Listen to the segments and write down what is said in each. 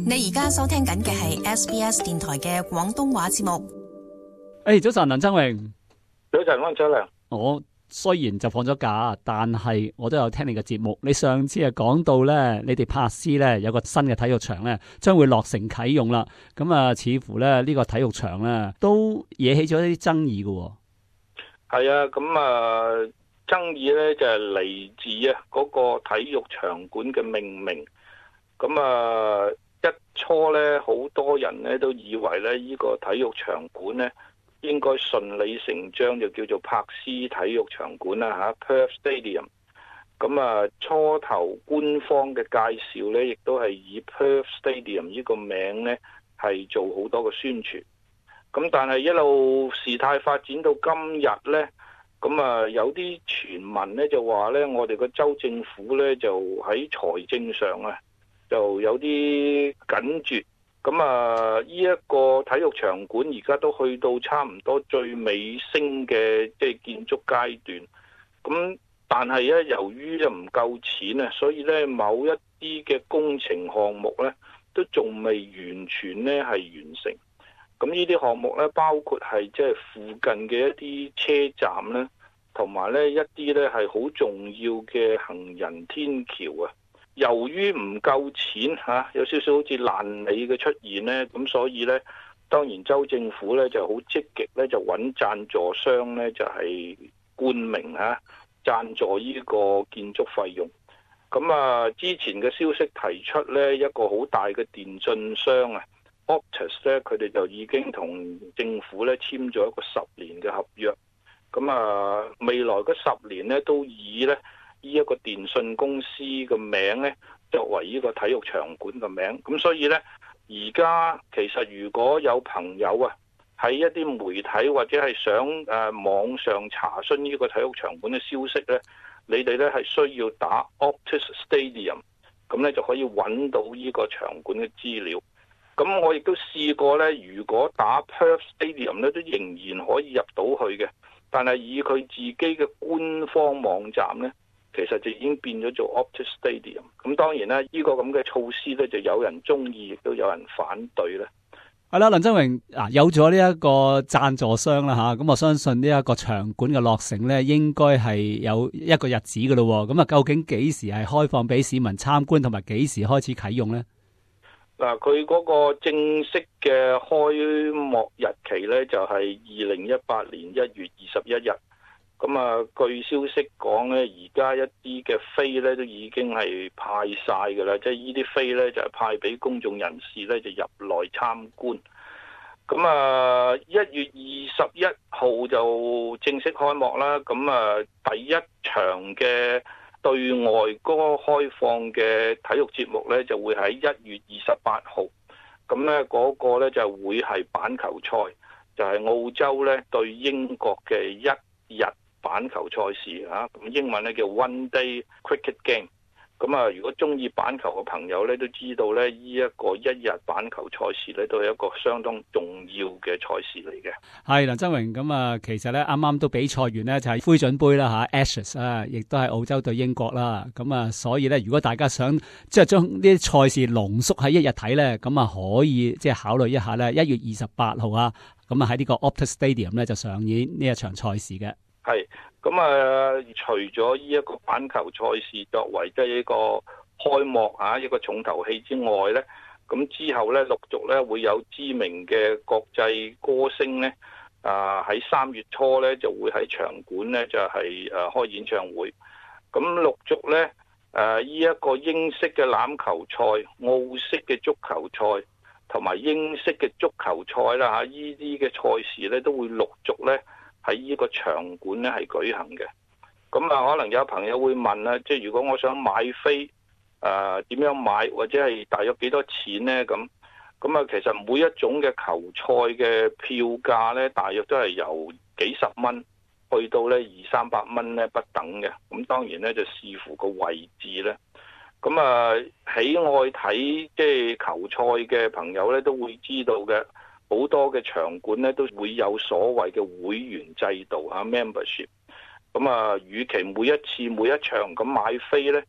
你而家收聽緊嘅係 SBS 電台嘅廣東話節目。 早晨，梁增榮。 早晨，溫秋良。 我雖然就放咗假，但係我都有聽你嘅節目。你上次係講到咧，你哋珀斯咧有個新嘅體育場咧，將會落成啟用啦。咁啊，似乎咧呢個體育場咧都惹起咗一啲爭議嘅。 係啊，咁啊，爭議咧就係嚟自啊嗰個體育場館嘅命名。咁啊，一初咧好多人咧都以為咧呢個體育場館咧應該順理成章就叫做珀斯體育場館啦嚇 Perth Stadium。咁啊，初頭官方嘅介紹咧，亦都係以 Perth Stadium 呢個名咧係做好多個宣傳。咁但係一路事態發展到今日咧，咁啊有啲傳聞咧就話咧，我哋個州政府咧就喺財政上啊就有啲緊絀。咁啊，呢一個體育場館而家都去到差唔多最尾聲嘅建築階段。咁但係咧，由於就唔夠錢啊，所以咧某一啲嘅工程項目咧都仲未完全咧係完成。咁呢啲項目咧包括係附近嘅一啲車站咧，同埋咧一啲咧係好重要嘅行人天橋啊。由於唔夠錢有少少好似爛尾嘅出現呢，咁所以呢，當然州政府呢就好積極呢，就揾贊助商呢，就係冠名贊助呢個建築費用。咁啊，之前嘅消息提出呢，一個好大嘅電信商Optus 呢，佢哋就已經同政府呢簽咗一個10年嘅合約。咁啊，未來嗰10年呢，都以呢一個電信公司嘅名咧，作為呢個體育場館嘅名。咁所以咧，而家其實如果有朋友喺一啲媒體或者係想網上查詢呢個體育場館嘅消息咧，你哋咧係需要打 Optus Stadium， 咁咧就可以揾到呢個場館嘅資料。咁我亦都試過咧，如果打 Perth Stadium 咧，都仍然可以入到去嘅。但係以佢自己嘅官方網站咧，其實就已經變咗做 Optus Stadium。咁當然啦，呢個咁嘅措施咧，就有人中意，亦都有人反對咧。 係啦，梁增榮有咗呢一個贊助商啦吓，咁我相信呢一個場館嘅落成咧，應該係有一個日子噶咯。咁啊，究竟幾時係開放俾市民參觀，同埋幾時開始啟用咧？ 嗱，佢嗰個正式嘅開幕日期咧，就係2018年1月21日。咁啊，據消息講咧，而家一啲嘅飛咧都已經係派晒㗎啦，即係呢啲飛咧就係派俾公眾人士咧就入內參觀。咁啊，1月21號就正式開幕啦。咁啊，第一場嘅對外嗰個開放嘅體育節目咧就會喺1月28號。咁咧嗰個咧就會係板球賽，就係澳洲咧對英國嘅一日板球賽事咁英文咧叫 One Day Cricket Game。咁啊，如果中意板球嘅朋友咧，都知道咧，呢一個一日板球賽事咧，都係一個相當重要嘅賽事嚟嘅。係梁增榮，咁啊，其實咧啱啱都比賽完咧，就係灰準杯啦Ashes 啊，亦都係澳洲對英國啦。咁啊，所以咧，如果大家想將呢啲賽事濃縮喺一日睇咧，咁啊可以考慮一下咧，1月28號啊，咁啊喺呢個 Optus Stadium 咧就上演呢一場賽事嘅。 係，咁啊，除咗呢一個板球賽事作為一個開幕一個重頭戲之外咧，咁之後咧陸續咧會有知名嘅國際歌星咧，喺3月初咧就會喺場館咧就係開演唱會。咁陸續咧呢一個英式嘅欖球賽、澳式嘅足球賽同埋英式嘅足球賽啦呢啲嘅賽事咧都會陸續咧喺呢個場館咧係舉行嘅。咁啊，可能有朋友會問啦，即係如果我想買飛，點樣買，或者係大約幾多錢呢？咁啊，其實每一種嘅球賽嘅票價咧，大約都係由幾十蚊去到咧200-300蚊咧不等嘅。咁當然咧就視乎個位置咧。咁啊，喜愛睇即係球賽嘅朋友咧，都會知道嘅。好多嘅場館咧都會有所謂嘅會員制度membership。咁啊，與其每一次每一場咁買飛咧，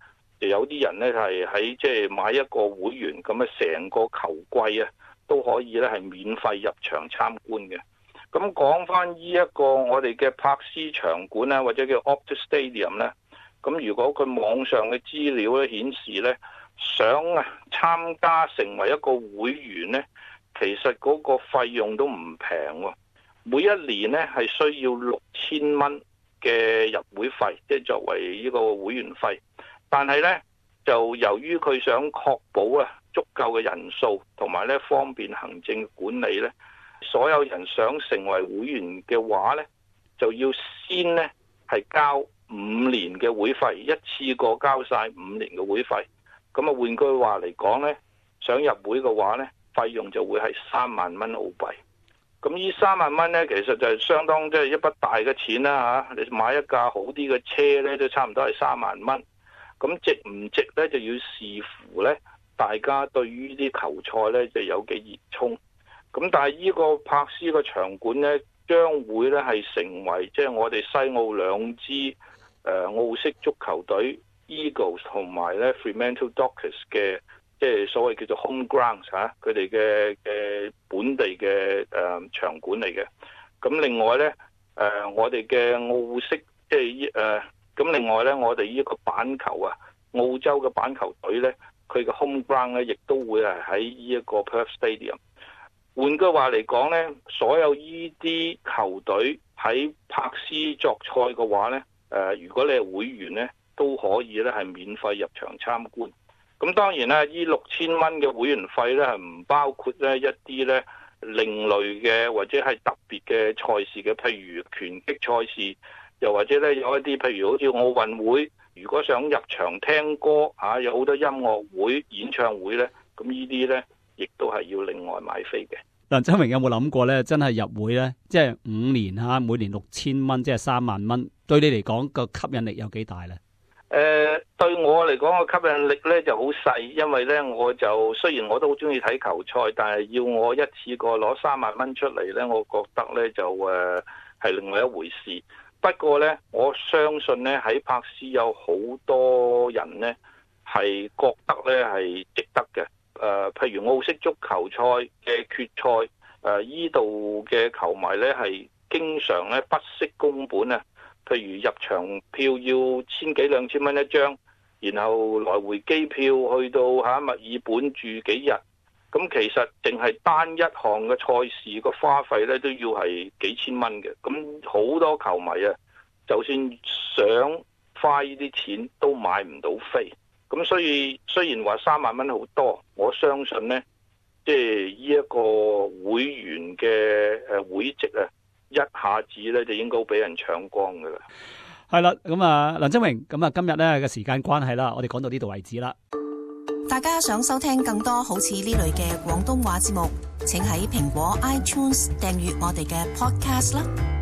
就有啲人咧係喺即係買一個會員，咁啊成個球季啊都可以咧係免費入場參觀嘅。咁講翻呢一個我哋嘅柏斯場館啦，或者叫 Optus Stadium 咧，咁如果佢網上嘅資料咧顯示咧，想參加成為一個會員咧，其實嗰個費用都唔平喎，每一年咧係需要6000蚊嘅入會費，即係作為呢個會員費。但係咧就由於佢想確保足夠嘅人數，同埋咧方便行政管理咧，所有人想成為會員嘅話咧，就要先咧係交5年嘅會費，一次過交晒5年嘅會費。咁啊換句話嚟講咧，想入會嘅話咧，費用就會係3萬蚊澳幣。咁呢3萬蚊咧，其實就係相當即係一筆大嘅錢啦嚇。你買一架好啲嘅車咧，都差唔多係3萬蚊。咁值唔值咧，就要視乎咧大家對於啲球賽咧就有幾熱衷。咁但係呢個柏斯個場館咧，將會咧係成為即係我哋西澳2支澳式足球隊 Eagles 同埋咧 Fremantle Dockers 嘅即係所謂叫做 home grounds 佢哋嘅本地嘅場館嚟嘅。咁另外咧我哋嘅澳式即係咁另外咧我哋呢個板球澳洲嘅板球隊咧，佢嘅 home ground 咧亦都會係喺呢一個 Perth Stadium。換句話嚟講咧，所有呢啲球隊喺柏斯作賽嘅話咧，如果你係會員咧，都可以咧係免費入場參觀。咁當然啦，呢6000蚊嘅會員費咧係唔包括咧一啲咧另類嘅或者係特別嘅賽事嘅，譬如拳擊賽事，又或者咧有一啲譬如好似奧運會，如果想入場聽歌有好多音樂會、演唱會咧，咁呢啲咧亦都係要另外買飛嘅。 梁增榮有冇諗過咧？真係入會咧，即係5年每年6000蚊，即係3萬蚊，對你嚟講個吸引力有幾大咧？ 對我嚟講個吸引力咧就好細，因為咧我就雖然我都好中意睇球賽，但係要我一次過攞3萬蚊出嚟咧，我覺得咧就係另外一回事。不過咧，我相信咧喺柏斯有好多人咧係覺得咧係值得嘅。譬如澳式足球賽嘅決賽，依度嘅球迷咧係經常咧不惜工本譬如入場票要1000幾2000蚊一張，然後來回機票去到墨爾本住幾日，咁其實淨係單一項嘅賽事個花費咧都要係幾千蚊嘅。咁好多球迷就算想花呢啲錢都買唔到飛。咁所以雖然話3萬蚊好多，我相信呢，即係呢一個會員嘅會籍一下子咧就應該俾人搶光噶啦。 係啦，咁梁增榮，咁今日咧嘅時間關係啦，我哋講到呢度為止啦。 大家想收聽更多好似呢類嘅廣東話節目，請喺蘋果 iTunes 訂閱我哋嘅 podcast 啦。